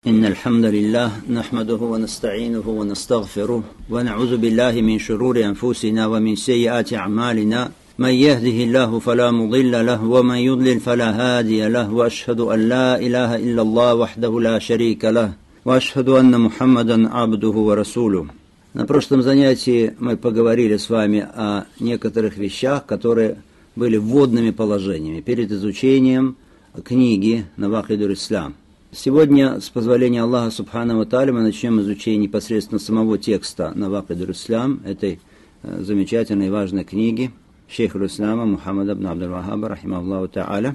إن الحمد لله نحمده ونستعينه ونستغفره ونعوذ بالله من شرور أنفسنا ومن سيئات أعمالنا من يهده الله فلا مضل له ومن يضلل فلا هادي له وأشهد أن لا إله إلا الله وحده لا شريك له وأشهد أن محمدا عبده ورسوله. На прошлом занятии мы поговорили с вами о некоторых вещах, которые были вводными положениями перед изучением книги Навакидуль Ислам. Сегодня, с позволения Аллаха Субхану ва Тааля, мы начнем изучение непосредственно самого текста Навакидуль Ислам, этой замечательной и важной книги шейха Ислама Мухаммада ибн Абдул-Ваххаба, рахимахуллаху та'аля.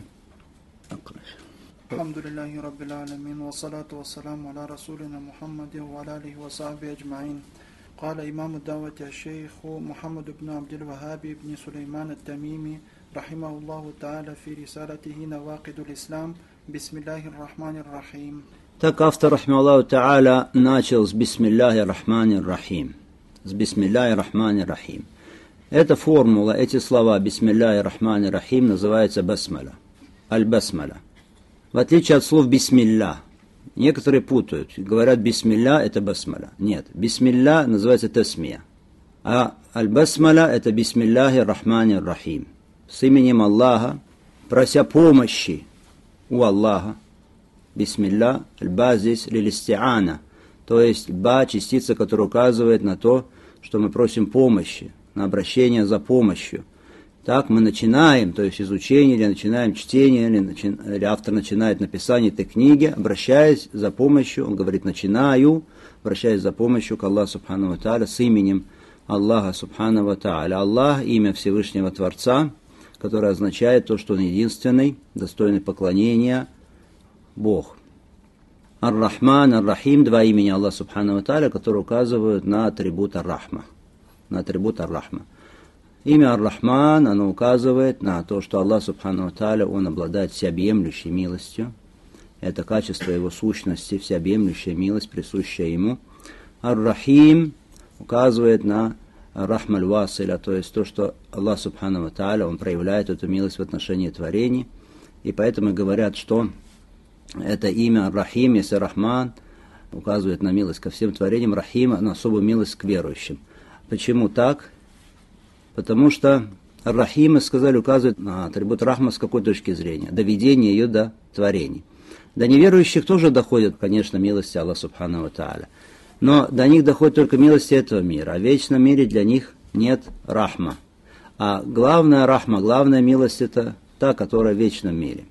Алхамдулиллахи раббил аламин, ва салату ва саламу аля расулина Мухаммади ва аля алихи ва сахби аджмаин. قال إمام الدعوة الشيخ محمد بن عبد الوهاب بن سليمان التميمي رحمه الله تعالى في رسالته نواقض الإسلام بسم الله الرحمن الرحيم. Так автор, рахимахуллаху та'аля, начал с бисмиллахи рахмани рахим. С бисмиллахи рахмани рахим. Эта формула, эти слова бисмиллахи рахмани рахим называется басмаля. Аль-басмаля. В отличие от слов бисмилля. Некоторые путают, говорят бисмилля это басмаля. Нет, бисмилля называется тасмия. А аль-басмаля это бисмилляхи рахмани рахим. С именем Аллаха, прося помощи у Аллаха. Бисмилля, аль-ба здесь лилистиана. То есть ба частица, которая указывает на то, что мы просим помощи, на обращение за помощью. Так мы начинаем, то есть изучение, или начинаем чтение, или автор начинает написание этой книги, обращаясь за помощью, он говорит, начинаю, обращаясь за помощью к Аллаху Субхану ва Тааля, с именем Аллаха Субхану ва Тааля. Аллах, имя Всевышнего Творца, которое означает то, что Он единственный, достойный поклонения, Бог. Ар-Рахман, Ар-Рахим, два имени Аллаха Субхану ва Тааля, которые указывают на атрибут Ар-Рахма. На атрибут Ар-Рахма. Имя Ар-Рахман, оно указывает на то, что Аллах Субхану ва Тааля, Он обладает всеобъемлющей милостью. Это качество Его сущности, всеобъемлющая милость, присущая Ему. Ар-Рахим указывает на Рахмаль Василя, то есть то, что Аллах Субхану ва Тааля, Он проявляет эту милость в отношении творений. И поэтому говорят, что это имя Ар-Рахим, если Рахман указывает на милость ко всем творениям, Рахим на особую милость к верующим. Почему так? Потому что Ар-Рахим, мы сказали, указывает на атрибут Рахма с какой точки зрения? Доведение ее до творений. До неверующих тоже доходят, конечно, милости Аллаха Субхану ва Тааля. Но до них доходят только милости этого мира. А в вечном мире для них нет Рахма. А главная Рахма, главная милость это та, которая в вечном мире.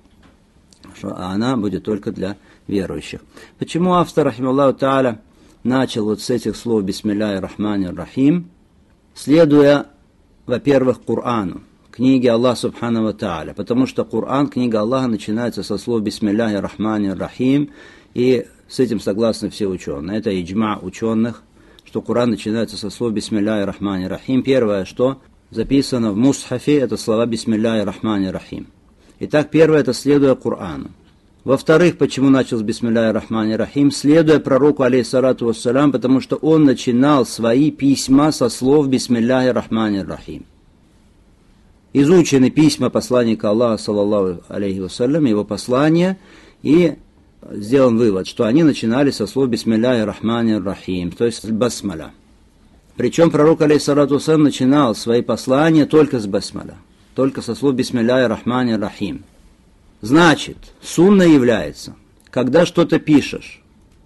А она будет только для верующих. Почему автор, рахимахуллаху та'аля, начал вот с этих слов бисмилляхи рахмани рахим, следуя, во-первых, Корану, книге Аллаха Субхану ва Тааля, потому что Коран, книга Аллаха, начинается со слов бисмилляхи рахмани рахим, и с этим согласны все ученые. Это иджма ученых, что Коран начинается со слов бисмилляхи рахмани рахим. Первое, что записано в мусхафе, это слова бисмилляхи рахмани рахим. Итак, первое, это следуя Корану. Во-вторых, почему начал с бисмилляхи рахмани рахим? Следуя пророку, алейхиссалату вассалям, потому что он начинал свои письма со слов бисмилляхи рахмани рахим. Изучены письма посланника Аллаха, саллаллаху алейхи вассалям, его послания, и сделан вывод, что они начинали со слов бисмилляхи рахмани рахим, то есть басмаля. Причем пророк, алейхиссалату вассалям, начинал свои послания только с басмаля, только со слов бисмилляхи рахмани рахим. Значит, сунна является, когда что-то пишешь,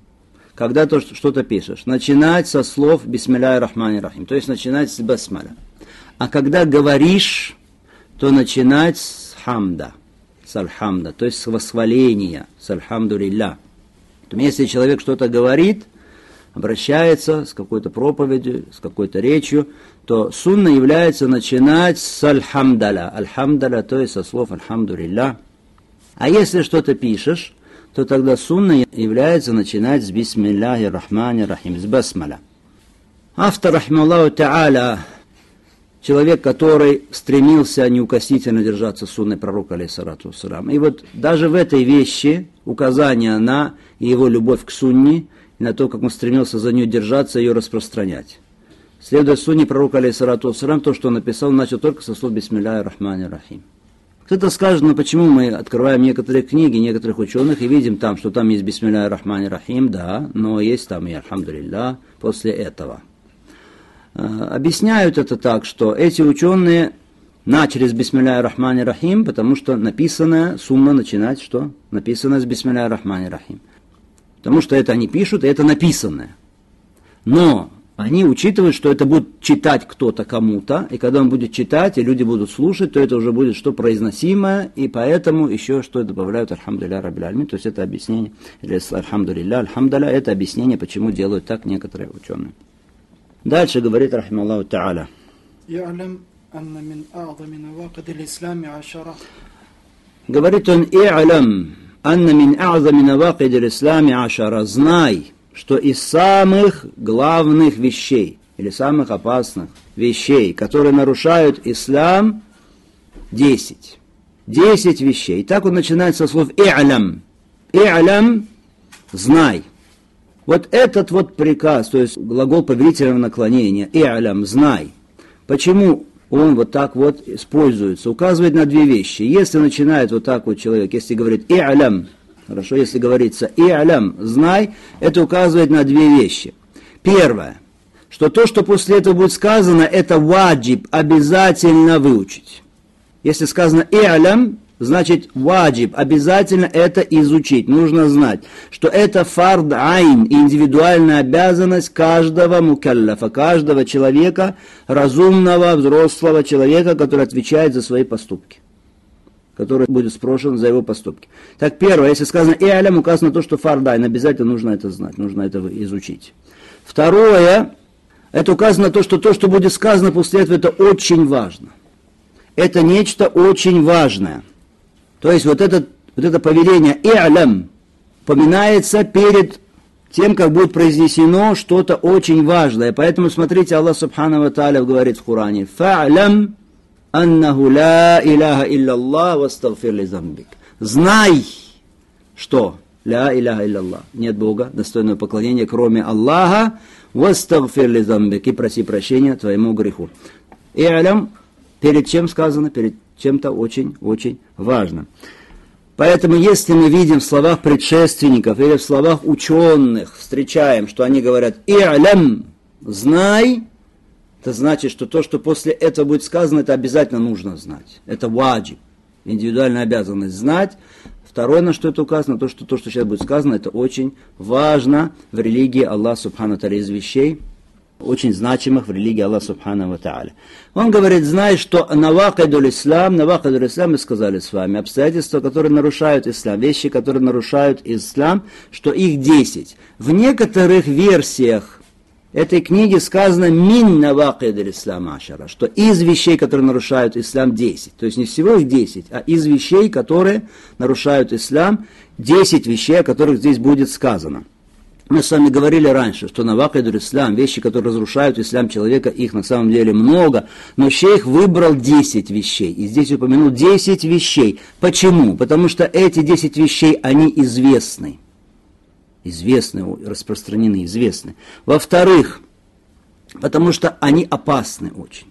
начинать со слов бисмилляхи рахмани рахим, то есть начинать с басмаля. А когда говоришь, то начинать с хамда, с альхамда, то есть с восхваления, с альхамдулилля. Если человек что-то говорит, обращается с какой-то проповедью, с какой-то речью, то сунна является начинать с альхамдаля, то есть со слов альхамдулилля. А если что-то пишешь, то тогда сунна является начинать с бисмилляхи рахмани рахим, с басмаля. Автор, рахимахуллаху та'аля, человек, который стремился неукоснительно держаться сунны пророка, алейхиссалату вассалям. И вот даже в этой вещи указание на его любовь к сунне, и на то, как он стремился за нее держаться и ее распространять. Следуя сунне пророка, алейхиссалату вассалям, то, что он написал, начал только со слов бисмилляхи рахмани рахим. Кто-то скажет, ну почему мы открываем некоторые книги некоторых ученых и видим там, что там есть бисмилляхи рахмани рахим, да, но есть там и альхамдулиллах после этого. Объясняют это так, что эти ученые начали с бисмилляхи рахмани рахим, потому что написанное, сумма начинать, что? Написанное с бисмилляхи рахмани рахим. Потому что это они пишут, и это написанное. Но они учитывают, что это будет читать кто-то кому-то, и когда он будет читать, и люди будут слушать, то это уже будет что произносимое, и поэтому еще что добавляют альхамдулилля раббил алямин, то есть это объяснение, или альхамдулилля, альхамдулилля, это объяснение, почему делают так некоторые ученые. Дальше говорит, рахималлаху та'аля. Говорит он, «И'алям, анна мин а'зами навакид аль-ислами ашара». Знай, что из самых главных вещей, или самых опасных вещей, которые нарушают ислам, 10. 10 вещей. И так он начинает со слов «И'алям». «И'алям» – «знай». Вот этот вот приказ, то есть глагол повелительного наклонения, «И'алям» – «знай». Почему он вот так вот используется? Указывает на две вещи. Если начинает вот так вот человек, если говорит «И'алям», хорошо, если говорится «И'алям», «знай», это указывает на две вещи. Первое, что то, что после этого будет сказано, это ваджиб, обязательно выучить. Если сказано «И'алям», значит ваджиб, обязательно это изучить. Нужно знать, что это фард айн, индивидуальная обязанность каждого мукаллафа, каждого человека, разумного, взрослого человека, который отвечает за свои поступки, который будет спрошен за его поступки. Так, первое, если сказано «И'алям», указано то, что фард айн, обязательно нужно это знать, нужно это изучить. Второе, это указано то, что будет сказано после этого, это очень важно. Это нечто очень важное. То есть вот это повеление «И'алям» упоминается перед тем, как будет произнесено что-то очень важное. Поэтому, смотрите, Аллах Субхану ва Тааля говорит в Коране «Фа'лям аннаху ла иляха илляллах вастагфир ли замбик». Знай, что ла иляха илляллах, нет Бога, достойного поклонения, кроме Аллаха, вастагфир ли замбик, и проси прощения твоему греху. «И'алям» перед чем сказано? Перед чем-то очень-очень важным. Поэтому, если мы видим в словах предшественников или в словах ученых, встречаем, что они говорят «И'алям», знай, это значит, что то, что после этого будет сказано, это обязательно нужно знать. Это ваджиб, индивидуальная обязанность знать. Второе, на что это указано, то, что сейчас будет сказано, это очень важно в религии Аллаха Субхану Тааля, из вещей, очень значимых в религии Аллаха Субхану ва Тааля. Он говорит, знай, что навакидуль ислам, мы сказали с вами, обстоятельства, которые нарушают ислам, вещи, которые нарушают ислам, что их 10. В некоторых версиях этой книги сказано мин навакидуль ислам ашара, что из вещей, которые нарушают ислам, 10. То есть не всего их 10, а из вещей, которые нарушают ислам, 10 вещей, о которых здесь будет сказано. Мы с вами говорили раньше, что навакидуль ислам, вещи, которые разрушают ислам человека, их на самом деле много, но шейх выбрал 10 вещей, и здесь упомянул 10 вещей. Почему? Потому что эти 10 вещей, они известны, распространены, известны. Во-вторых, потому что они опасны очень,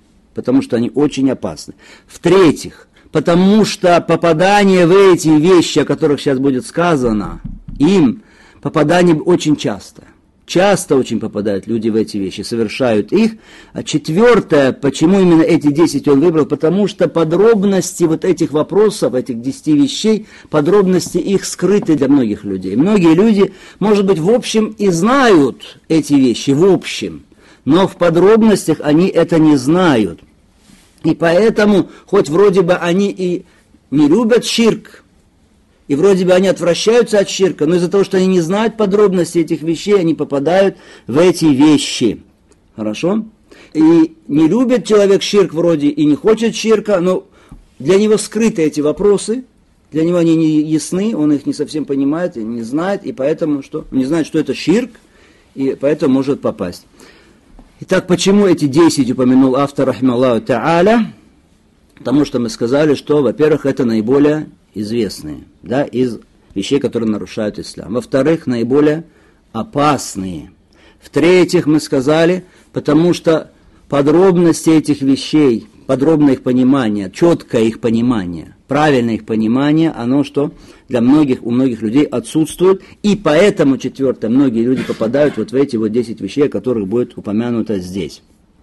В-третьих, потому что попадание в эти вещи, о которых сейчас будет сказано, им попадание очень часто. Часто очень попадают люди в эти вещи, совершают их. А четвертое, почему именно эти 10 он выбрал? Потому что подробности вот этих вопросов, этих 10 вещей, подробности их скрыты для многих людей. Многие люди, может быть, в общем и знают эти вещи, в общем, но в подробностях они это не знают. И поэтому, хоть вроде бы они и не любят ширк, и вроде бы они отвращаются от ширка, но из-за того, что они не знают подробностей этих вещей, они попадают в эти вещи. Хорошо? И не любит человек ширк вроде и не хочет ширка, но для него скрыты эти вопросы, для него они не ясны, он их не совсем понимает, и не знает, и поэтому что? Он не знает, что это ширк, и поэтому может попасть. Итак, почему эти 10 упомянул автор, рахималлаху та'аля? Потому что мы сказали, что, во-первых, это наиболее известные, да, из вещей, которые нарушают ислам. Во-вторых, наиболее опасные. В-третьих, мы сказали, потому что подробности этих вещей подробное их понимание, четкое их понимание, правильное их понимание, оно что у многих людей отсутствует, и поэтому, четвертое, многие люди попадают вот в эти вот 10 вещей, о которых будет упомянуто здесь.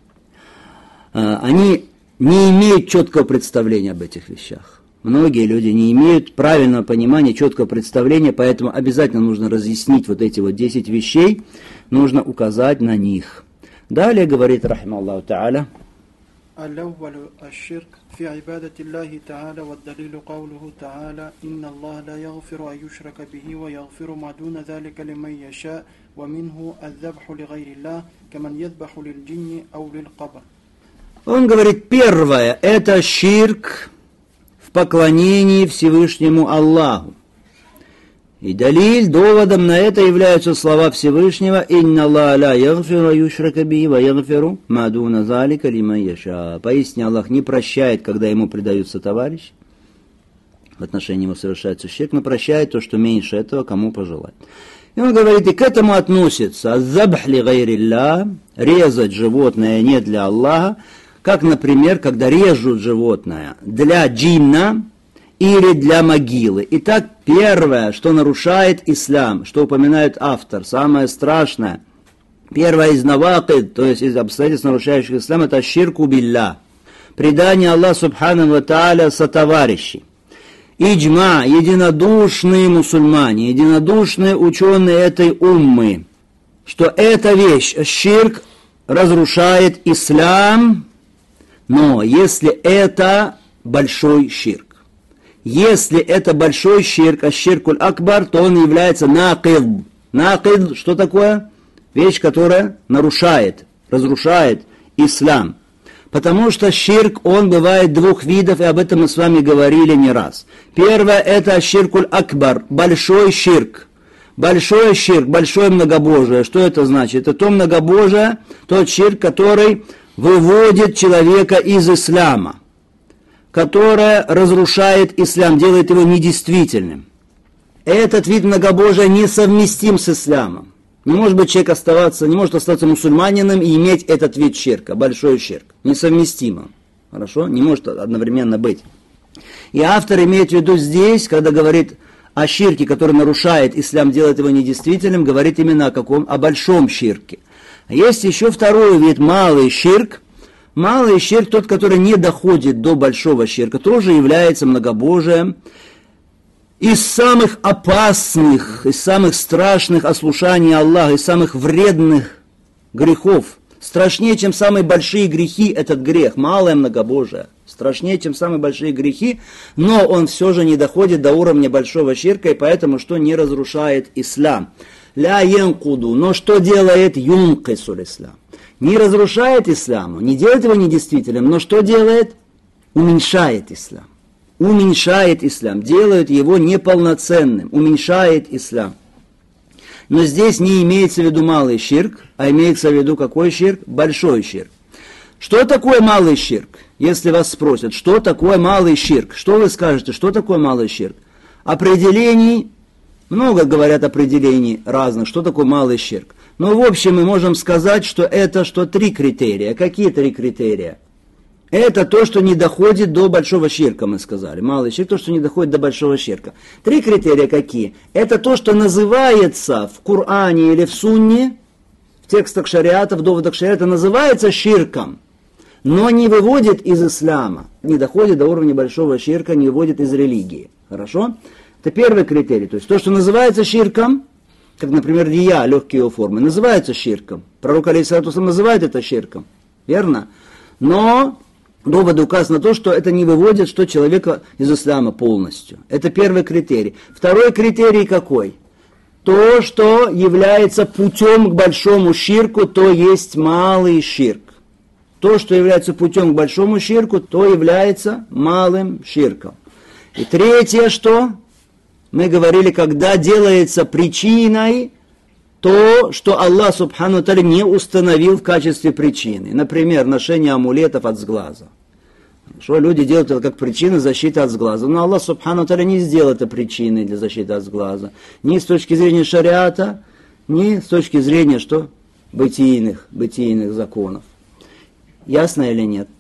Они не имеют четкого представления об этих вещах. Многие люди не имеют правильного понимания, четкого представления, поэтому обязательно нужно разъяснить вот эти вот 10 вещей, нужно указать на них. Далее говорит, рахималлаху та'аля, الأول الشرك في عبادة الله تعالى والدليل قوله تعالى إن الله لا يغفر أن يشرك به ويغفر ما دون ذلك لمن يشاء ومنه الذبح لغير الله كمن يذبح للجن أو للقبر. Он говорит, первое, это ширк в поклонении Всевышнему Аллаху. И далиль, доводом на это являются слова Всевышнего «Инна Аллаха ла ягфиру юшрака бихи ва ягфиру ма дуна залика лиман яша». Поистине Аллах не прощает, когда ему предаются товарищи, в отношении его совершается ширк, но прощает то, что меньше этого, кому пожелать. И он говорит, и к этому относится «Аззабх ли гайрилля», резать животное не для Аллаха, как, например, когда режут животное для джинна, или для могилы. Итак, первое, что нарушает ислам, что упоминает автор, самое страшное, первое из навакид, то есть из обстоятельств, нарушающих ислам, это ширку билля, предание Аллаху субхану ва тааля сотоварищей. Иджма, единодушные мусульмане, единодушные ученые этой уммы, что эта вещь, ширк, разрушает ислам, но если это большой ширк. Если это большой ширк, аш-ширкуль акбар, то он является накид. Накид, что такое? Вещь, которая нарушает, разрушает ислам. Потому что ширк, он бывает двух видов, и об этом мы с вами говорили не раз. Первое, это аш-ширкуль акбар, большой ширк. Большой ширк, большое многобожие. Что это значит? Это то многобожие, тот ширк, который выводит человека из ислама, которая разрушает ислам, делает его недействительным. Этот вид многобожия несовместим с исламом. Не может быть человек не может остаться мусульманином и иметь этот вид ширка, большой ширк. Несовместимо. Хорошо? Не может одновременно быть. И автор имеет в виду здесь, когда говорит о ширке, который нарушает ислам, делает его недействительным, говорит именно о каком? О большом ширке. Есть еще второй вид, малый ширк. Малый ширк, тот, который не доходит до большого ширка, тоже является многобожием. Из самых опасных, из самых страшных ослушаний Аллаха, из самых вредных грехов. Страшнее, чем самые большие грехи, этот грех, малое многобожие. Страшнее, чем самые большие грехи, но он все же не доходит до уровня большого ширка, и поэтому что не разрушает ислам. Ля янкуду, но что делает юнкисуль ислам? Не разрушает ислам, не делает его недействительным, но что делает? Уменьшает ислам. Уменьшает ислам, делает его неполноценным, уменьшает ислам. Но здесь не имеется в виду малый ширк, а имеется в виду какой ширк? Большой ширк. Что такое малый ширк? Если вас спросят, что такое малый ширк, что вы скажете, что такое малый ширк? Определений, много говорят определений разных, что такое малый ширк. Но в общем мы можем сказать, что это три критерия. Какие 3 критерия? Это то, что не доходит до большого ширка, мы сказали. Малый ширк, то, что не доходит до большого ширка. 3 критерия какие? Это то, что называется в Коране или в Сунне, в текстах шариата, в доводах шариата, называется ширком, но не выводит из ислама, не доходит до уровня большого ширка, не выводит из религии. Хорошо? Это первый критерий. То есть то, что называется ширком, как, например, рия, легкие его формы, называется ширком. Пророк алейхиссалату называет это ширком. Верно? Но доводы указаны на то, что это не выводит человека из ислама полностью. Это первый критерий. Второй критерий какой? То, что является путем к большому ширку, то есть малый ширк. То, что является путем к большому ширку, то является малым ширком. И третье, что? Мы говорили, когда делается причиной то, что Аллах Субхану Тааля не установил в качестве причины. Например, ношение амулетов от сглаза. Что люди делают это как причину защиты от сглаза. Но Аллах Субхану Тааля не сделал это причиной для защиты от сглаза. Ни с точки зрения шариата, ни с точки зрения, бытийных законов. Ясно или нет?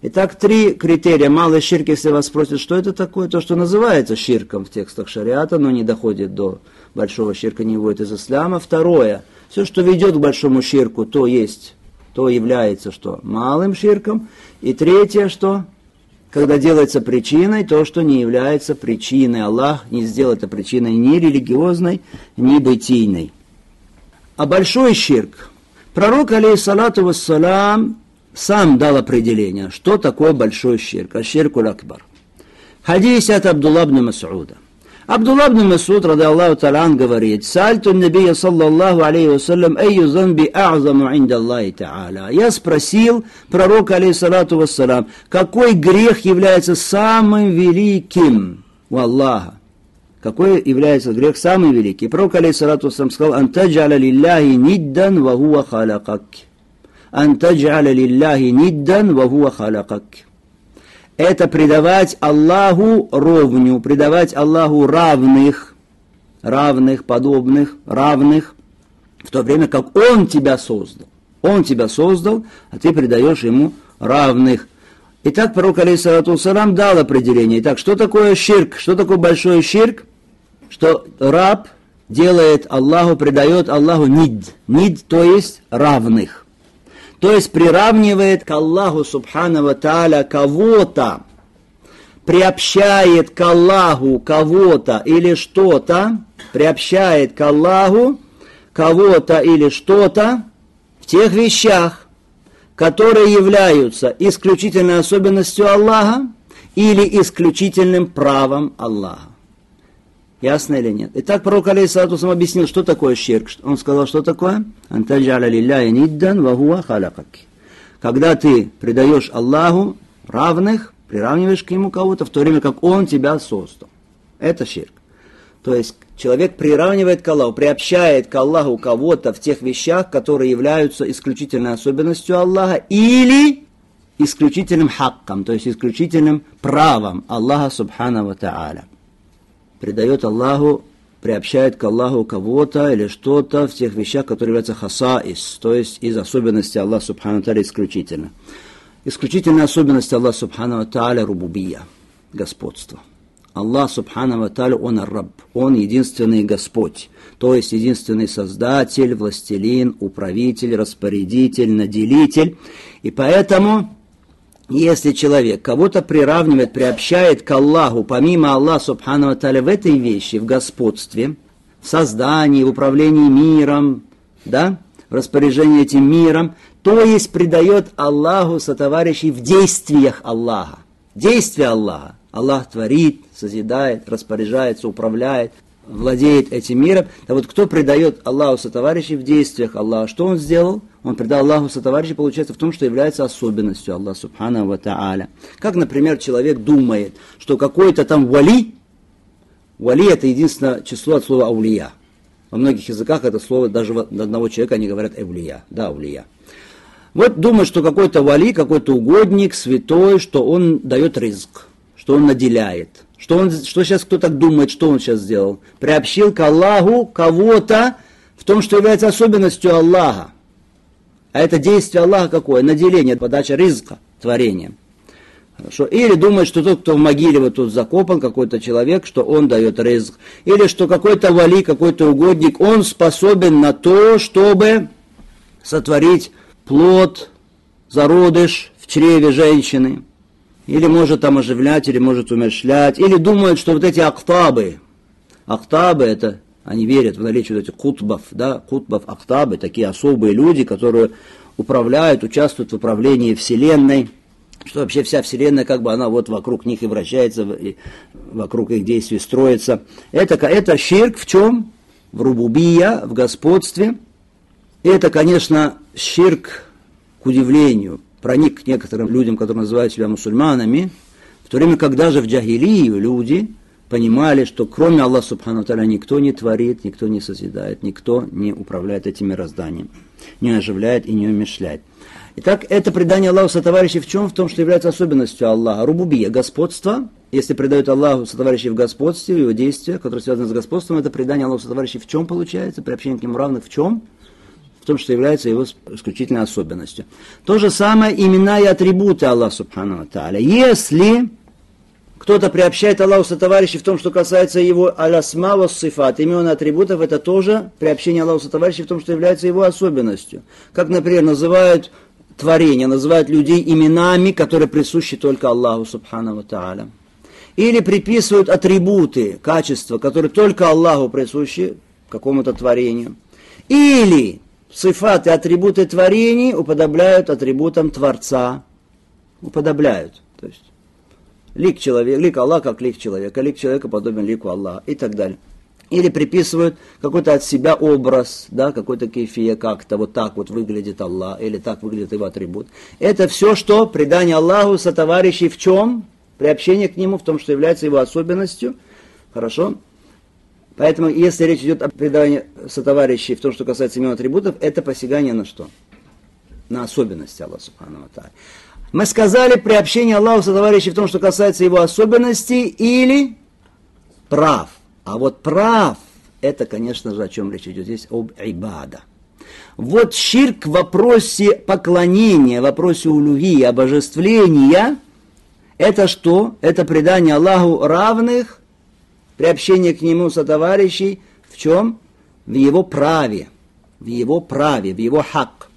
Итак, 3 критерия. Малый ширк, если вас спросят, что это такое, то, что называется ширком в текстах шариата, но не доходит до большого ширка, не выводит из ислама. Второе, все, что ведет к большому ширку, то является что? Малым ширком. И третье, что? Когда делается причиной, то, что не является причиной. Аллах не сделал это причиной ни религиозной, ни бытийной. А большой ширк. Пророк, алейхиссалату вассалам, сам дал определение, что такое большой ширк. Аш-ширкуль акбар. Хадис от Абдулла ибн Мас'уда. Абдулла ибн Мас'уд, ради Аллаху та'алян, говорит: «Сальту набия, саллаллаху алейхи вассалям, айю занби а'заму инда Аллахи та'аля». Я спросил пророка, алейхиссалату вассалам, какой грех является самым великим у Аллаха? Какой является грех самый великий? Пророк, алейхиссалату вассалам, сказал: «Антаджаля лилляхи ниддан ва хуа халакак». «Антаджаля лилляхи ниддан ва хуа халакак». Это предавать Аллаху ровню, предавать Аллаху равных, подобных, равных, в то время как Он тебя создал. Он тебя создал, а ты предаешь Ему равных. Итак, пророк, алейхиссалату вассалам, дал определение. Итак, что такое ширк? Что такое большой ширк? Что раб делает Аллаху, предает Аллаху нид, то есть равных. То есть приравнивает к Аллаху субхану ва тааля кого-то, приобщает к Аллаху кого-то или что-то, приобщает к Аллаху кого-то или что-то в тех вещах, которые являются исключительной особенностью Аллаха или исключительным правом Аллаха. Ясно или нет? Итак, пророк, алейхиссалату вассалам, объяснил, что такое ширк. Он сказал, что такое? «Антаджаля лилляхи ниддан ва хуа халакак». Когда ты предаешь Аллаху равных, приравниваешь к Нему кого-то, в то время как Он тебя создал. Это ширк. То есть человек приравнивает к Аллаху, приобщает к Аллаху кого-то в тех вещах, которые являются исключительной особенностью Аллаха или исключительным хакком, то есть исключительным правом Аллаха субхану ва тааля. Предает Аллаху, приобщает к Аллаху кого-то или что-то в тех вещах, которые являются хасаис, то есть из особенностей Аллаха субхану ва тааля исключительно. Исключительная особенность Аллаха субхану ва тааля рубубия, господство. Аллах субхану ва тааля, Он ар-Рабб, Он единственный Господь, то есть единственный Создатель, Властелин, Управитель, Распорядитель, Наделитель. И поэтому, если человек кого-то приравнивает, приобщает к Аллаху, помимо Аллаха субхану ва тааля в этой вещи, в господстве, в создании, в управлении миром, да, в распоряжении этим миром, то есть предает Аллаху сотоварищей в действиях Аллаха. Действия Аллаха. Аллах творит, созидает, распоряжается, управляет, владеет этим миром. А вот кто предает Аллаху сотоварищей в действиях Аллаха, что он сделал? Он предал Аллаху сотоварищей, получается, в том, что является особенностью Аллаха субхану ва тааля. Как, например, человек думает, что какой-то там вали это единственное число от слова аулия. Во многих языках это слово, даже на одного человека они говорят аулия. Да, аулия. Вот думает, что какой-то вали, какой-то угодник, святой, что он дает ризк, что он наделяет. Что сейчас кто так думает, что он сейчас сделал? Приобщил к Аллаху кого-то в том, что является особенностью Аллаха. А это действие Аллаха какое? Наделение, подача ризка, творением. Хорошо. Или думает, что тот, кто в могиле вот тут закопан, какой-то человек, что он дает ризк. Или что какой-то вали, какой-то угодник, он способен на то, чтобы сотворить плод, зародыш в чреве женщины. Или может там оживлять, или может умерщвлять. Или думают, что вот эти актабы это, они верят в наличие вот этих кутбов, да, актабы, такие особые люди, которые управляют, участвуют в управлении Вселенной, что вообще вся Вселенная, как бы она вот вокруг них и вращается, и вокруг их действий строится. Это ширк в чем? В рубубия, в господстве. И это, конечно, ширк, к удивлению, проник к некоторым людям, которые называют себя мусульманами, в то время, когда же в джахилию люди понимали, что кроме Аллаха субхану ва тааля никто не творит, никто не созидает, никто не управляет этим мирозданием, не оживляет и не умерщвляет. Итак, это предание Аллаху сотоварищей в чем? В том, что является особенностью Аллаха. Рубубия, господство. Если предают Аллаху сотоварищей в господстве, в его действиях, которые связаны с господством, это предание Аллаху сотоварищей в чем получается? Приобщение к нему равных в чем? в том, что является его исключительной особенностью. То же самое имена и атрибуты Аллаха Субхану ва Тааля. Если кто-то приобщает Аллаху сотоварищей в том, что касается его алясма ва сифат, имен и атрибутов, это тоже приобщение Аллаху сотоварищей в том, что является его особенностью. Как, например, называют творения, называют людей именами, которые присущи только Аллаху Субхану ва Тааля. Или приписывают атрибуты, качества, которые только Аллаху присущи какому-то творению. Или сифаты, атрибуты творений уподобляют атрибутам Творца. Уподобляют. То есть лик человека, лик Аллаха как лик человека подобен лику Аллаха и так далее. Или приписывают какой-то от себя образ, да, какой-то кейфия, как-то вот так вот выглядит Аллах, или так выглядит его атрибут. Это все, что предание Аллаху сотоварищей в чем? Приобщение к нему в том, что является его особенностью. Хорошо? Поэтому, если речь идет о предании сотоварищей в том, что касается имен атрибутов, это посягание на что? На особенности Аллаха Субхану ва Тааля. Мы сказали приобщение Аллаху сотоварищей в том, что касается его особенностей или прав. А вот прав, это, конечно же, о чем речь идет здесь, об ибада. Вот ширк в вопросе поклонения, в вопросе улюви, обожествления, это что? Это предание Аллаху равных, приобщение к нему сотоварищей в чем? В его праве, в его хак.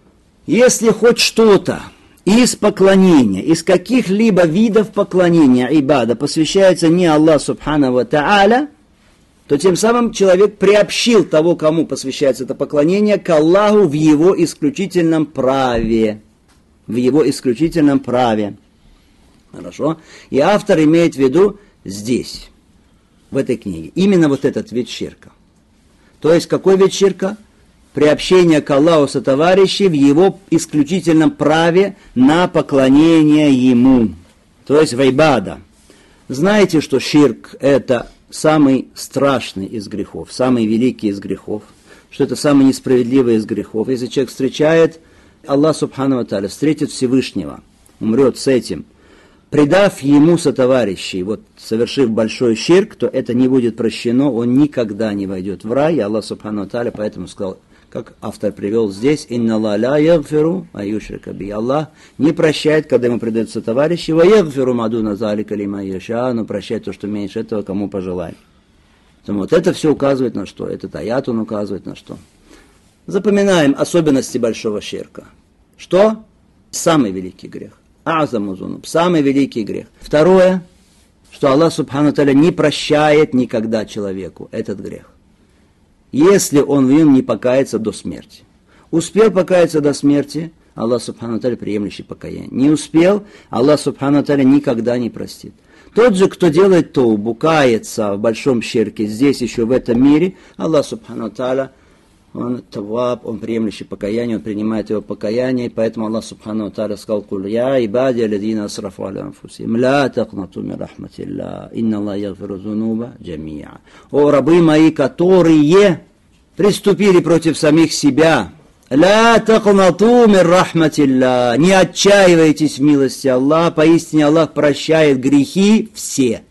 Если хоть что-то из поклонения, из каких-либо видов поклонения, ибада, посвящается не Аллаху Субхану ва Тааля, то тем самым человек приобщил того, кому посвящается это поклонение, к Аллаху в его исключительном праве. В его исключительном праве. Хорошо? И автор имеет в виду здесь, в этой книге, именно вот этот вид ширка. То есть, какой вид ширка? Приобщение к Аллаху сотоварищей в его исключительном праве на поклонение ему. То есть, в ибада. Знаете, что ширк – это самый страшный из грехов, самый великий из грехов, что это самый несправедливый из грехов. Если человек встречает Аллах Субхану ва Тааля, встретит Всевышнего, умрет с этим, предав ему сотоварищей, вот совершив большой ширк, то это не будет прощено, он никогда не войдет в рай. И Аллах Субхану ва Тааля поэтому сказал, как автор привел здесь, «Инна ла ягфиру аюшрика би». Аллах не прощает, когда ему предают сотоварищи, «Ва ягфиру мадуна залика лима яша», но прощает то, что меньше этого, кому пожелает. Поэтому вот это все указывает на что? Этот аят он указывает на что? Запоминаем особенности большого ширка. Что? Самый великий грех. Азаму зунуб, самый великий грех. Второе, что Аллах Субхану Тааля не прощает никогда человеку этот грех, если он в нем не покается до смерти. Успел покаяться до смерти, Аллах Субхану Тааля приемлющий покаяние. Не успел, Аллах Субхану Тааля никогда не простит. Тот же, кто делает тоубу, кается в большом ширке, здесь еще в этом мире, Аллах Субхану Тааля, он таваб, он приемлющий покаяние, он принимает его покаяние, и поэтому Аллах Субхану Тааля сказал, «Куль я ибади алладина асрафу аля анфусихим, ла такнату мин рахматилля, инна Аллах ягфиру зунуба джамиа». О рабы мои, которые приступили против самих себя, ла такнату мин рахматилля, не отчаивайтесь в милости Аллаха, поистине Аллах прощает грехи все,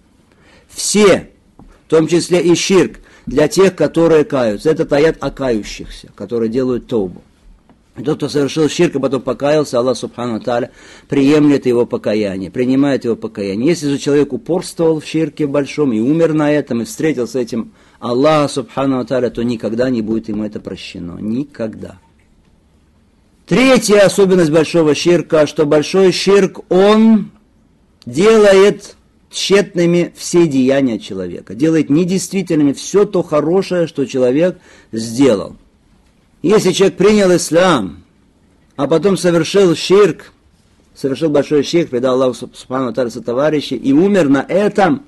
в том числе и ширк, для тех, которые каются. Это аят о кающихся, которые делают тоубу. И тот, кто совершил ширк, и потом покаялся, Аллах Субхану Тааля приемлет его покаяние, принимает его покаяние. Если же человек упорствовал в ширке большом и умер на этом, и встретил с этим Аллаха Субхану Тааля, то никогда не будет ему это прощено. Никогда. Третья особенность большого ширка, что большой ширк, он делает тщетными все деяния человека, делает недействительными все то хорошее, что человек сделал. Если человек принял ислам, а потом совершил ширк, совершил большой ширк, предал Аллаху Субхану Тааля сотоварищей и умер на этом,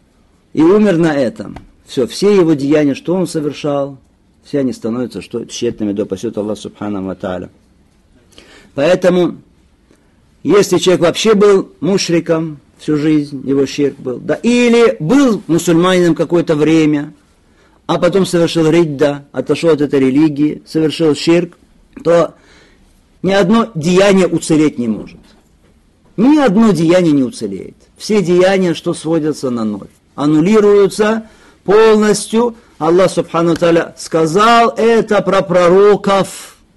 все его деяния, что он совершал, все они становятся тщетными до посета Аллаха Субхану Тааля. Поэтому, если человек вообще был мушриком, всю жизнь его ширк был, да, или был мусульманином какое-то время, а потом совершил ридда, отошел от этой религии, совершил ширк, то ни одно деяние уцелеть не может. Ни одно деяние не уцелеет. Все деяния, что сводятся на ноль, аннулируются полностью. Аллах Субхану Тааля сказал это про пророков,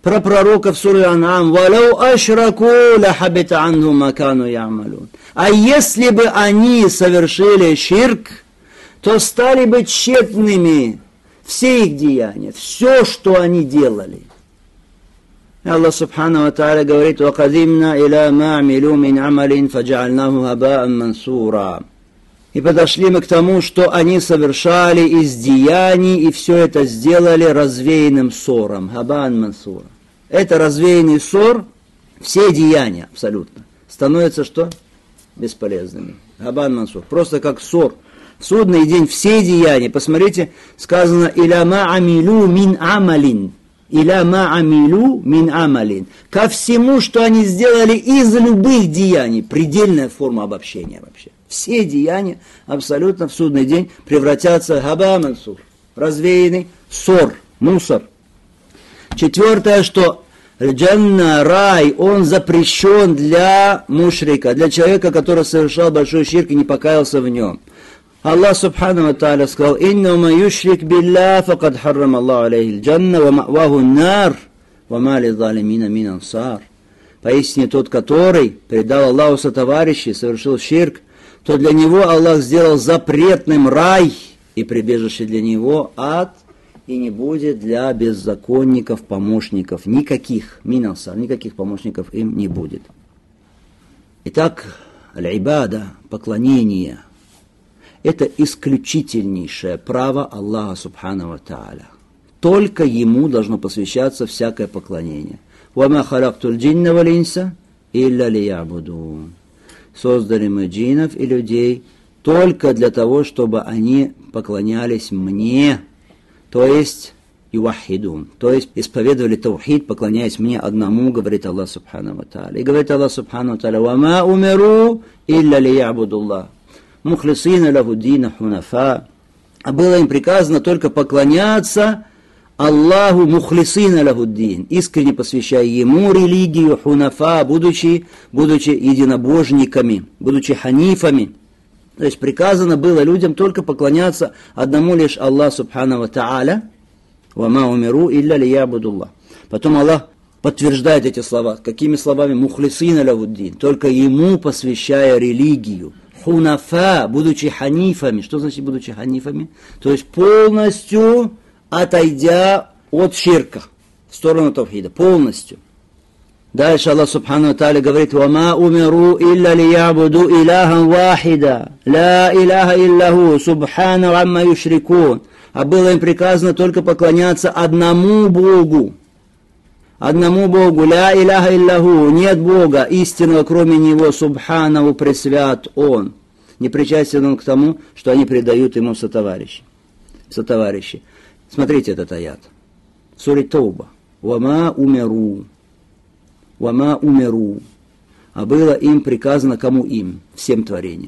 про пророков суры Ан'ам: «Валау ашраку лахабита анхум ма кану я'малун». А если бы они совершили ширк, то стали бы тщетными все их деяния, все, что они делали. Аллах Субхану ва Тааля говорит: «Вакадимна иля ма амилу мин амалин фаджа'альнаху хаба'ан мансура». И подошли мы к тому, что они совершали из деяний, и все это сделали развеянным ссором. Хаба'ан мансура. Это развеянный ссор, все деяния абсолютно становятся что? Бесполезными. Хаба'ан мансур. Просто как ссор. В судный день все деяния, посмотрите, сказано: «Иля ма амилу мин амалин». «Иля ма амилу мин амалин». Ко всему, что они сделали из любых деяний. Предельная форма обобщения вообще. Все деяния абсолютно в судный день превратятся в хаба мансур, развеянный ссор, мусор. Четвертое, что джанна, рай, он запрещен для мушрика, для человека, который совершал большой ширк и не покаялся в нем. Аллах Субхану ва Тааля сказал: «Инна ма юшрик билля, факад харрам Аллаху алейхи джанна, ва ма'ваху нар, ва ма лизалимина мин ансар». Поистине тот, который предал Аллаху сотоварищей, совершил ширк, то для него Аллах сделал запретным рай, и прибежище для него ад, и не будет для беззаконников помощников никаких, мин ансар, никаких помощников им не будет. Итак, аль-ибада, поклонение, это исключительнейшее право Аллаха Субхану ва Тааля. Только Ему должно посвящаться всякое поклонение. «Вама халактуль джинна вал инса илля лиябудун». Создали мы джиннов и людей только для того, чтобы они поклонялись мне, то есть ювахидун, то есть исповедовали таухид, поклоняясь мне одному, говорит Аллах Субхану ва Тааля. И говорит Аллах Субхану ва Тааля: «Вама умиру илля лиябудуллах, мухлисина лаху дина хунафа». А было им приказано только поклоняться Аллаху мухлисина лаху дин, искренне посвящая Ему религию, хунафа, будучи единобожниками, будучи ханифами. То есть приказано было людям только поклоняться одному лишь Аллаху Субхану ва Тааля. «Вама умиру илля лиябудуллах». Потом Аллах подтверждает эти слова. Какими словами? «Мухлисина лаху дин», только Ему посвящая религию. «Хунафа», будучи ханифами. Что значит будучи ханифами? То есть полностью отойдя от ширка в сторону тавхида, полностью. Дальше Аллах Субхану ва Тааля говорит: «Вама умиру илля лиябуду иляхан вахида, ла иляха илляху, субхану амма юшрикун». А было им приказано только поклоняться одному Богу. Одному Богу, ла иляха илляху, нет Бога истинного, кроме Него, субханаху, пресвят Он. Не причастен Он к тому, что они предают Ему сотоварищи. Смотрите этот аят. В суре Тауба. «Вама умиру». «Вама умиру». А было им приказано, кому им? Всем творениям,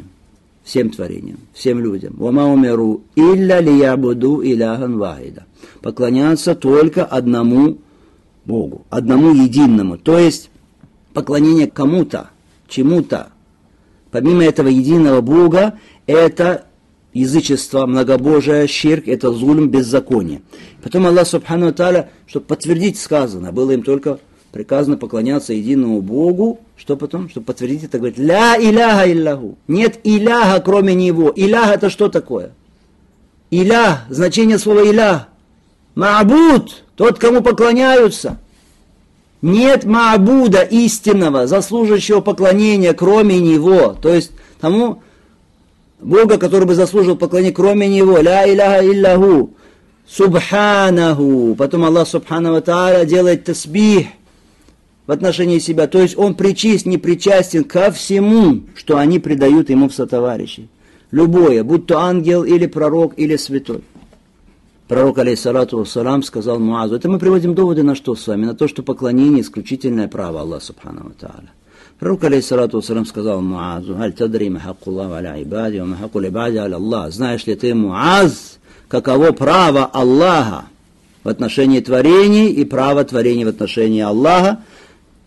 всем людям. «Вама умиру илля лиябуду иляхан вахида». Поклоняться только одному Богу, одному единому. То есть поклонение кому-то, чему-то. Помимо этого единого Бога, это язычество, многобожие, ширк, это зулм, беззаконие. Потом Аллах Субхану ва Тааля, чтобы подтвердить сказанное, было им только приказано поклоняться единому Богу. Что потом? Чтобы подтвердить это, говорит: «Ля иляха илляху». Нет иляха, кроме Него. Илях это что такое? Илях, значение слова илях. Ма'буд, тот, кому поклоняются. Нет ма'буда истинного, заслуживающего поклонения, кроме Него. То есть тому Бога, который бы заслужил поклонение, кроме Него. Ля иляха илляху. Субханаху. Потом Аллах Субхану ва Тааля делает тасбих в отношении себя. То есть Он не причастен ко всему, что они предают Ему в сотоварищи. Любое, будь то ангел или пророк или святой. Пророк, алейхиссалату вассалам, сказал Муазу. Это мы приводим доводы на что с вами? На то, что поклонение исключительное право Аллаха Субхану ва Тааля. Пророк, алейхиссалату вассалам, сказал Муазу: «Аль тадри ма хакку Аллаху аля ибади, ва ма хакку либади аля Аллах». Знаешь ли ты, Муаз, каково право Аллаха в отношении творений и право творений в отношении Аллаха?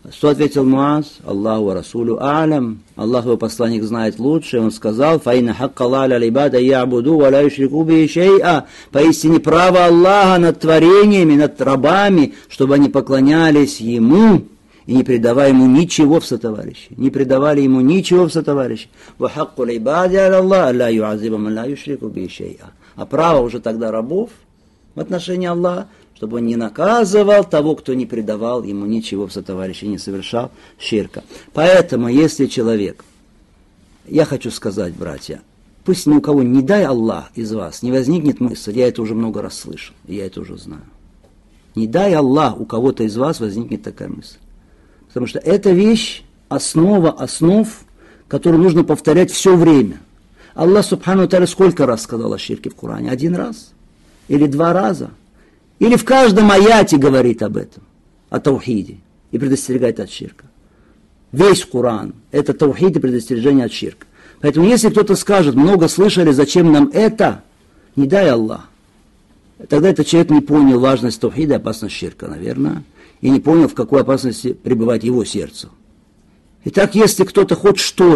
Что ответил Муаз? Аллаху Расулю А'лям. Аллах, его посланник, знает лучше. Он сказал: «Фаина хакка Аллаха аля либада я'буду ва ла юшрику бихи шей'a». Поистине право Аллаха над творениями, над рабами, чтобы они поклонялись Ему и не предавая Ему ничего в сотоварищи. Не предавали Ему ничего в сотоварищи. «Ва хакку либади аля Аллах ла ю'азиба ман ла юшрику бихи шей'a». А право уже тогда рабов в отношении Аллаха, чтобы он не наказывал того, кто не предавал ему ничего в сотоварищи, не совершал ширка. Поэтому, если человек, я хочу сказать, братья, пусть ни у кого, не дай Аллах из вас, не возникнет мысль, я это уже много раз слышал, я это уже знаю. Не дай Аллах, у кого-то из вас возникнет такая мысль. Потому что эта вещь, основа основ, которую нужно повторять все время. Аллах, субхану тааля, сколько раз сказал о ширке в Коране? 1 раз? Или 2 раза? Или в каждом аяте говорит об этом, о таухиде, и предостерегает от ширка. Весь Коран – это таухид и предостережение от ширка. Поэтому если кто-то скажет, много слышали, зачем нам это, не дай Аллах. Тогда этот человек не понял важность таухида и опасность ширка, наверное, и не понял, в какой опасности пребывает его сердце. Итак, если кто-то хоть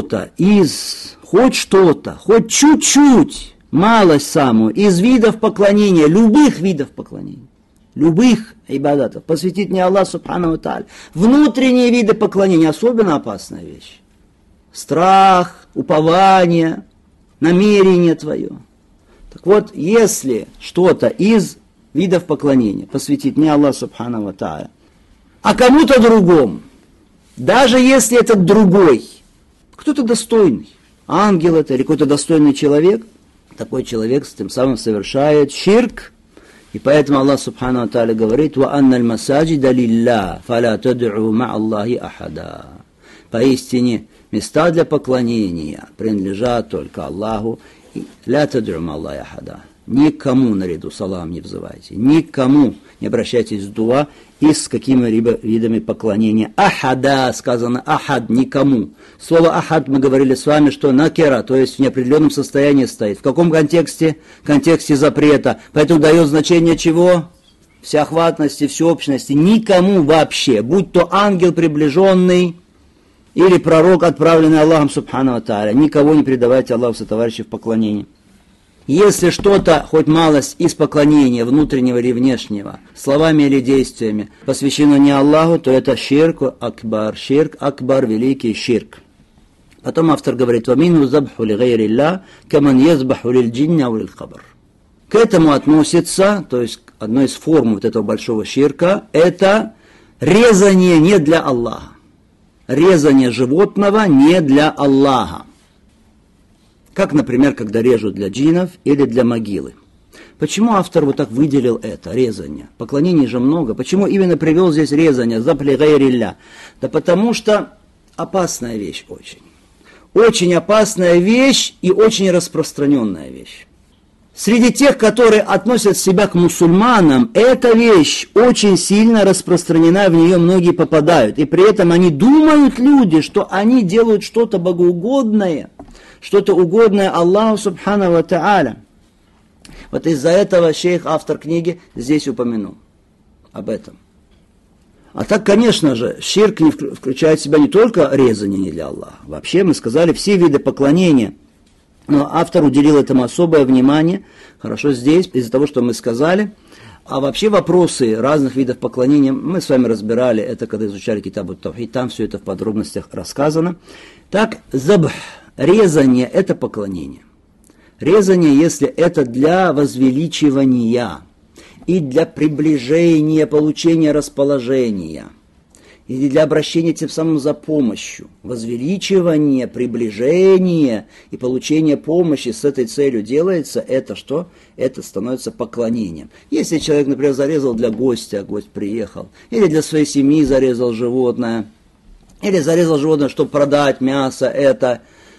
чуть-чуть, малость самую, из видов поклонения, любых видов поклонения, любых ибадатов, посвятить не Аллах субхану ва тааля, внутренние виды поклонения, особенно опасная вещь. Страх, упование, намерение твое. Так вот, если что-то из видов поклонения посвятить не Аллах субхану ва тааля, а кому-то другому, даже если этот другой, кто-то достойный, ангел это или какой-то достойный человек, такой человек тем самым совершает ширк. И поэтому Аллах субхану ва тааля говорит: «Ва анналь масаджида лиллах, фаля тад'у ма Аллахи ахада». Поистине, места для поклонения принадлежат только Аллаху. «Ля тад'у ма Аллахи ахада». Никому наряду с Аллахом не взывайте, никому не обращайтесь с дуа и с какими-либо видами поклонения. Ахада, сказано ахад, никому. Слово ахад мы говорили с вами, что накера, то есть в неопределенном состоянии стоит. В каком контексте? В контексте запрета. Поэтому дает значение чего? Всеохватности, всеобщности. Никому вообще, будь то ангел приближенный или пророк, отправленный Аллахом субхану ва тааля, никого не предавайте Аллаху сотоварищи в поклонении. Если что-то, хоть малость из поклонения, внутреннего или внешнего, словами или действиями, посвящено не Аллаху, то это ширк акбар, великий ширк. Потом автор говорит: «Вамину забху ли гайрилля, каман язбаху лиль джинна у лиль кабр». К этому относится, то есть одной из форм вот этого большого ширка, это резание не для Аллаха. Резание животного не для Аллаха. Как, например, когда режут для джиннов или для могилы. Почему автор вот так выделил это, резание? Поклонений же много. Почему именно привел здесь резание, запли гайрилля? Да потому что опасная вещь очень. Очень опасная вещь и очень распространенная вещь. Среди тех, которые относят себя к мусульманам, эта вещь очень сильно распространена, в нее многие попадают. И при этом они думают, люди, что они делают что-то богоугодное, что-то угодное Аллаху субхану ва тааля. Вот из-за этого шейх, автор книги, здесь упомянул об этом. А так, конечно же, ширк включает в себя не только резание не для Аллаха. Вообще, мы сказали, все виды поклонения. Но автор уделил этому особое внимание. Хорошо здесь, из-за того, что мы сказали. А вообще вопросы разных видов поклонения мы с вами разбирали. Это когда изучали Китаб ат-Таухид. Там все это в подробностях рассказано. Так, забх. Резание – это поклонение. Резание, если это для возвеличивания и для приближения, получения расположения, или для обращения тем самым за помощью. Возвеличивание, приближение и получение помощи с этой целью делается, это что? Это становится поклонением. Если человек, например, зарезал для гостя, гость приехал, или для своей семьи зарезал животное, или зарезал животное, чтобы продать мясо, это...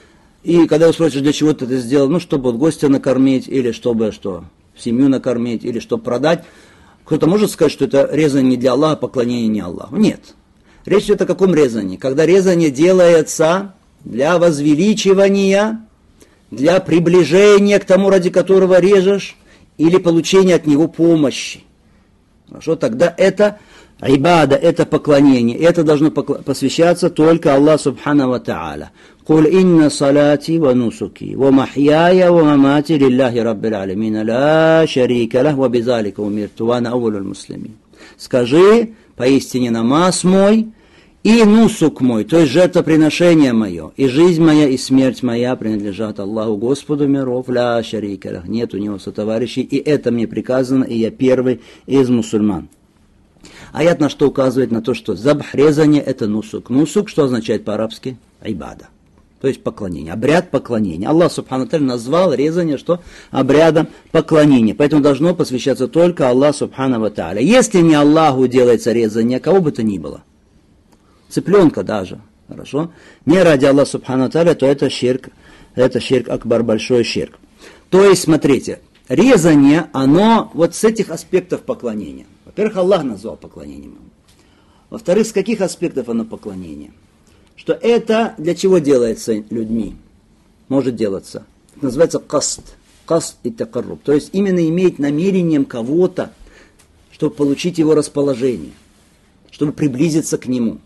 И когда вы спросите, для чего ты это сделал, ну, чтобы вот гостя накормить, или чтобы что, семью накормить, или чтобы продать, кто-то может сказать, что это резание не для Аллаха, поклонение не Аллаху. Нет. Речь идет о каком резании? Когда резание делается для возвеличивания, для приближения к тому, ради которого режешь, или получения от него помощи. Хорошо, тогда это ибада, это поклонение. Это должно посвящаться только Аллаху Субхану ва Тааля. «Куль инна салати ва нусуки, ва махьяя ва мамати лиллахи раббил алямин, ла шарика лах, ва бизалика умирту, ва ана аувалуль муслимин». Скажи, поистине намаз мой и нусук мой, то есть жертвоприношение мое, и жизнь моя, и смерть моя принадлежат Аллаху Господу миров, ля шарика лах, нет у него сотоварищей, и это мне приказано, и я первый из мусульман. Аят на что указывает? На то, что забх, резание, это нусук. Нусук, что означает по-арабски? Ибада. То есть поклонение, обряд поклонения. Аллах Субхану Тааля назвал резание, что обрядом поклонения. Поэтому должно посвящаться только Аллаху Субхану Тааля. Если не Аллаху делается резание, кого бы то ни было, цыпленка даже, хорошо, не ради Аллаха Субхану Тааля, то это ширк акбар, большой ширк. То есть, смотрите, резание, оно вот с этих аспектов поклонения. Во-первых, Аллах назвал поклонением. Во-вторых, с каких аспектов оно поклонение? Что это для чего делается людьми? Может делаться. Это называется каст. Каст и такарруб. То есть именно иметь намерением кого-то, чтобы получить его расположение. Чтобы приблизиться к нему.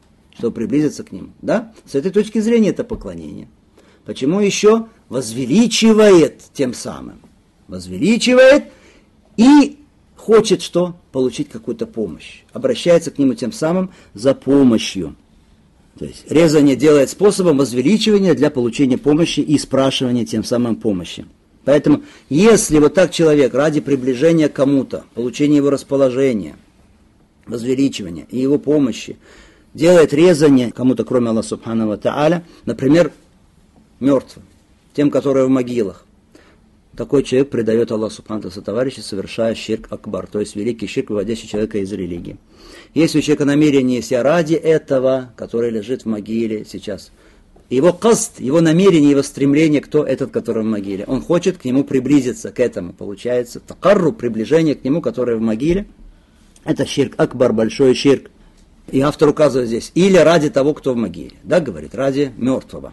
Да? С этой точки зрения это поклонение. Почему еще? Возвеличивает тем самым. Возвеличивает и хочет что? Получить какую-то помощь. Обращается к нему тем самым за помощью. То есть резание делает способом возвеличивания для получения помощи и спрашивания тем самым помощи. Поэтому, если вот так человек ради приближения к кому-то, получения его расположения, возвеличивания и его помощи, делает резание кому-то, кроме Аллаха Субхану ва Тааля, например, мертвым, тем, которые в могилах, такой человек предает Аллаху Субхану ва Тааля сотоварища, совершая ширк акбар, то есть великий ширк, выводящий человека из религии. Если у человека намерение есть ради этого, который лежит в могиле сейчас, его каст, его намерение, его стремление, кто этот, который в могиле, он хочет к нему приблизиться, к этому, получается, такарру, приближение к нему, который в могиле, это ширк акбар, большой ширк. И автор указывает здесь, или ради того, кто в могиле, да, говорит, ради мертвого.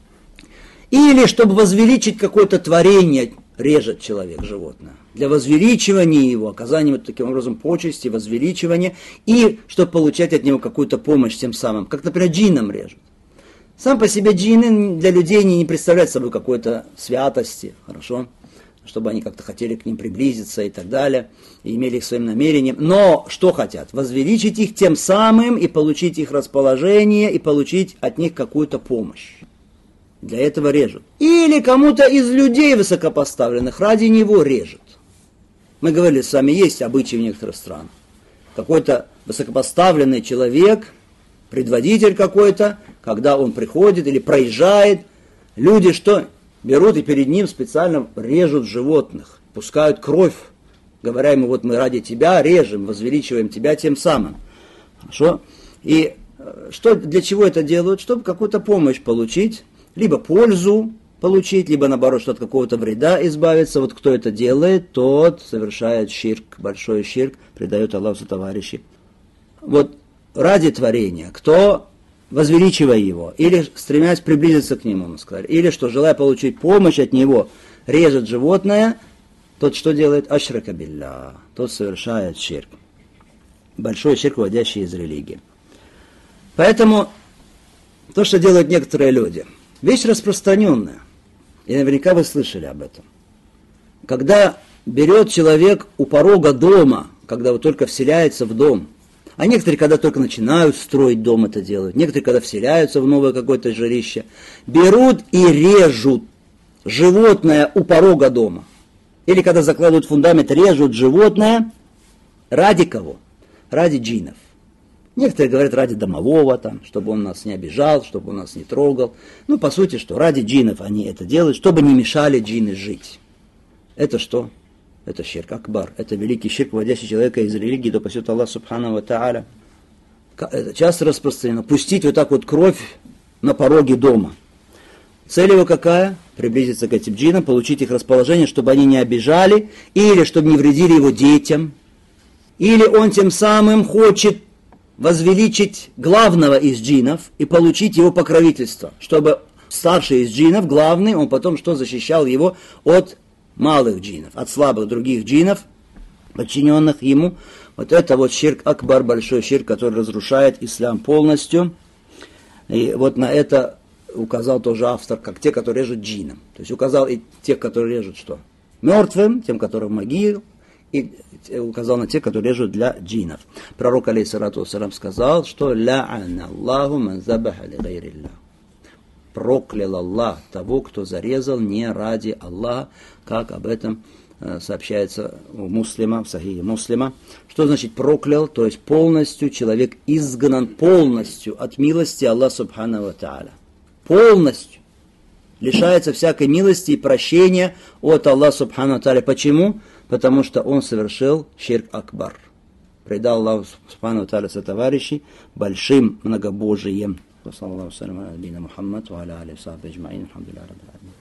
Или чтобы возвеличить какое-то творение, режет человек животное. Для возвеличивания его, оказания вот таким образом почести, возвеличивания, и чтобы получать от него какую-то помощь тем самым. Как, например, джинном режут. Сам по себе джинны для людей не представляют собой какой-то святости, хорошо, чтобы они как-то хотели к ним приблизиться и так далее, и имели их своим намерением. Но что хотят? Возвеличить их тем самым и получить их расположение, и получить от них какую-то помощь. Для этого режут. Или кому-то из людей высокопоставленных ради него режут. Мы говорили с вами, есть обычаи в некоторых странах. Какой-то высокопоставленный человек, предводитель какой-то, когда он приходит или проезжает, люди что? Берут и перед ним специально режут животных, пускают кровь, говоря ему, вот мы ради тебя режем, возвеличиваем тебя тем самым. Хорошо? И что, для чего это делают? Чтобы какую-то помощь получить, либо пользу получить, либо наоборот, что от какого-то вреда избавиться. Вот кто это делает, тот совершает ширк, большой ширк, предает Аллаху товарищи. Вот ради творения, кто, возвеличивая его, или стремясь приблизиться к нему, мы сказали, или что, желая получить помощь от него, режет животное, тот что делает? Ашрака билля, тот совершает ширк. Большой ширк, выводящий из религии. Поэтому то, что делают некоторые люди, вещь распространенная. И наверняка вы слышали об этом. Когда берет человек у порога дома, когда вот только вселяется в дом, а некоторые, когда только начинают строить дом, это делают, некоторые, когда вселяются в новое какое-то жилище, берут и режут животное у порога дома. Или когда закладывают фундамент, режут животное ради кого? Ради джиннов. Некоторые говорят ради домового, там, чтобы он нас не обижал, чтобы он нас не трогал. Ну, по сути, что ради джиннов они это делают, чтобы не мешали джинны жить. Это что? Это ширк акбар. Это великий ширк, вводящий человека из религии, да пасет Аллах Субхану ва Тааля. Это часто распространено. Пустить вот так вот кровь на пороге дома. Цель его какая? Приблизиться к этим джиннам, получить их расположение, чтобы они не обижали, или чтобы не вредили его детям. Или он тем самым хочет возвеличить главного из джиннов и получить его покровительство, чтобы старший из джиннов, главный, он потом что защищал его от малых джиннов, от слабых других джиннов, подчиненных ему, Вот это вот ширк акбар, большой ширк, который разрушает ислам полностью. И вот на это указал тоже автор, как те, которые режут джинам. То есть указал и тех, которые режут что? Мертвым, тем, которым могил, и указал на тех, которые режут для джинов. Пророк, алейхиссалату вассалям, сказал, что «Ла'ана Аллаху ман забаха ли гайриллах». Проклял Аллах того, кто зарезал не ради Аллаха, как об этом сообщается у муслима, в сахихе муслима. Что значит проклял? То есть полностью человек изгнан полностью от милости Аллаха субхану ва тааля. Полностью. Лишается всякой милости и прощения от Аллаха субхану ва тааля. Почему? Потому что он совершил ширк акбар. Предал Аллаху субхану ва тааля сотоварищей большим многобожием. Саллаллаху алейхи ва саллям, Мухаммад, ва аля алейхи ва сахбихи аджмаин. Алхамдулиллахи раббил аламин.